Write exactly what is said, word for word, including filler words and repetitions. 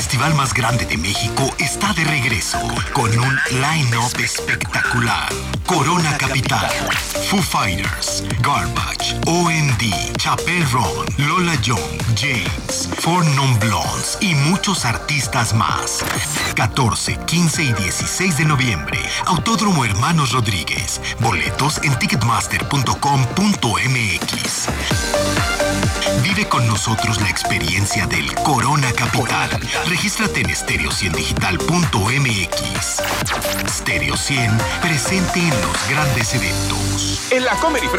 festival más grande de México está de regreso con un line-up espectacular. Corona Capital, Foo Fighters, Garbage, O M D, Chappell Roan, Lola Young, James, Four Non Blondes y muchos artistas más. catorce, quince y dieciséis de noviembre, Autódromo Hermanos Rodríguez. Boletos en ticketmaster punto com punto m x. Vive con nosotros la experiencia del Corona Capital. Regístrate en stereo cien digital punto m x. Stereo cien, presente en los grandes eventos. En la Comer y